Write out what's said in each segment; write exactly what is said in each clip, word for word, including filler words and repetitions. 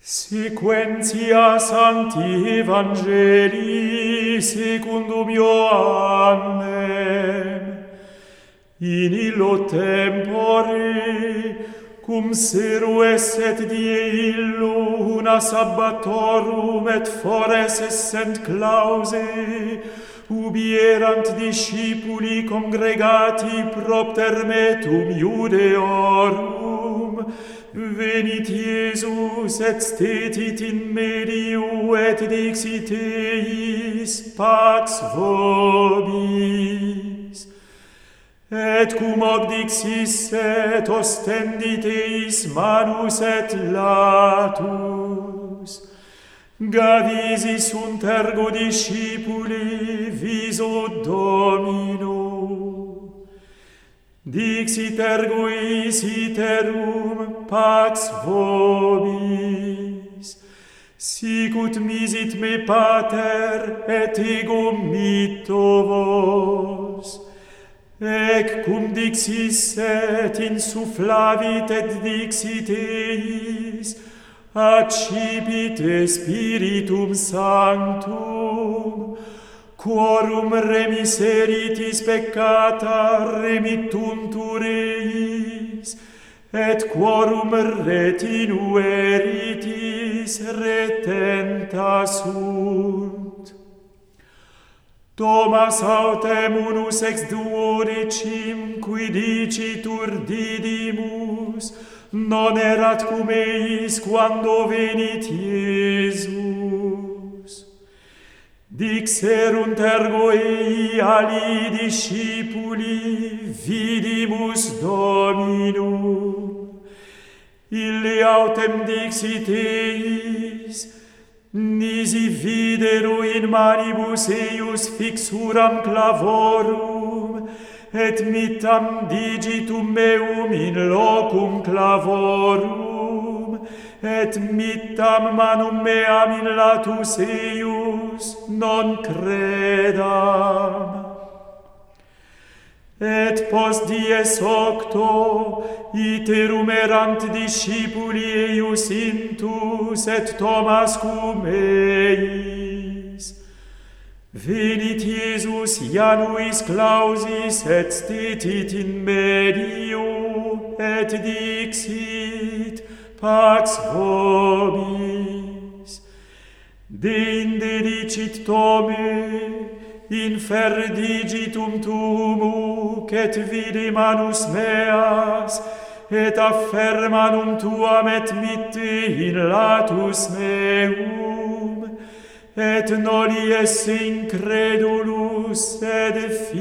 Sequentia Sancti Evangelii secundum Ioannem. In illo tempore, cum seru esset die illo una sabbatorum et fores essent clause, ubi erant discipuli congregati propter metum Iudeorum, venit Iesus et stetit in medio et dixit eis, pax vobis. Et cum ob dixis et ostendit eis manus et latus, gavisi sunt ergo discipuli viso Domino. Dixit ergo eis iterum, pax vobis, sicut misit me pater et ego mitto vos. Ec cum dixis et insufflavit et dixit eis, accipit Spiritum Sanctum, quorum remiseritis peccata remittuntur eis, et quorum retinueritis retenta sunt. Thomas autem unus ex duodecim, qui dicitur Didymus, non erat cum eis quando venit Iesus. Dixerunt ergo ei ali discipuli, vidimus Dominum. Ille autem dixit eis, nisi videru in manibus eius fixuram clavorum, et mittam digitum meum in locum clavorum, et mittam manum meam in latus eius, non credam. Et post dies octo, iterum erant discipuli eius intus, et Thomas cum eis. Venit Iesus Januis clausis, et stetit in medio, et dixit, pax vobis. Deinde dicit Tome, inferdigitum tuum, et vide manus meas, et affermanum tuam et mitte in latus meum, et noli esse incredulus sed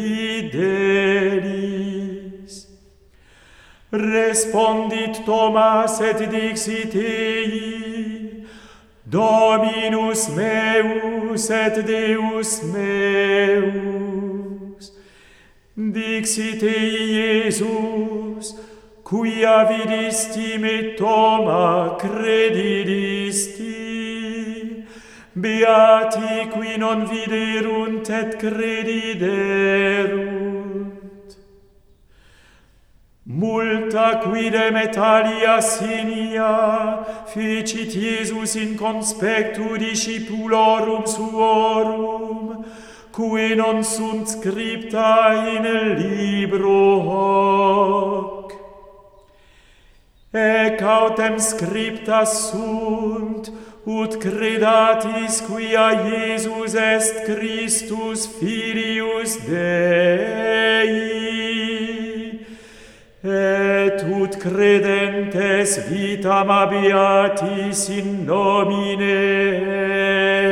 fidelis. Respondit Thomas et dixit ei, Dominus meus et Deus meus. Dixit ei Iesus, quia vidisti me Thoma credidisti. Beati qui non viderunt et crediderunt. Multa quidem et alia sinia fecit Iesus in conspectu discipulorum suorum, qui non sunt scripta in libro hoc. Ec autem scripta sunt, ut credatis quia Iesus est Christus Filius Dei, et ut credentes vitam habeatis in nomine